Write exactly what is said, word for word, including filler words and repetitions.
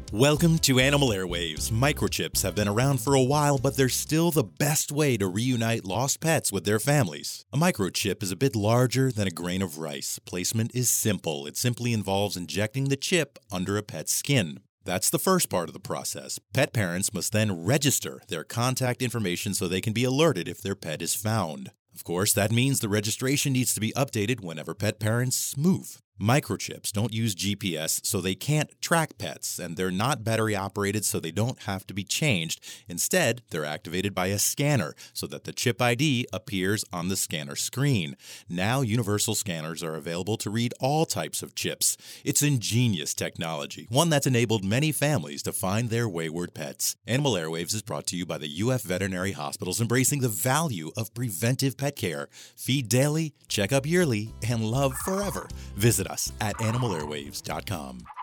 Welcome to Animal Airwaves. Microchips have been around for a while, but they're still the best way to reunite lost pets with their families. A microchip is a bit larger than a grain of rice. Placement is simple. It simply involves injecting the chip under a pet's skin. That's the first part of the process. Pet parents must then register their contact information so they can be alerted if their pet is found. Of course, that means the registration needs to be updated whenever pet parents move. Microchips don't use G P S, so they can't track pets, and they're not battery operated, so they don't have to be changed. Instead, they're activated by a scanner so that the chip I D appears on the scanner screen. Now, universal scanners are available to read all types of chips. It's ingenious technology, one that's enabled many families to find their wayward pets. Animal Airwaves is brought to you by the U F Veterinary Hospitals, embracing the value of preventive pet care. Feed daily, check up yearly, and love forever. Visit us at animal airwaves dot com.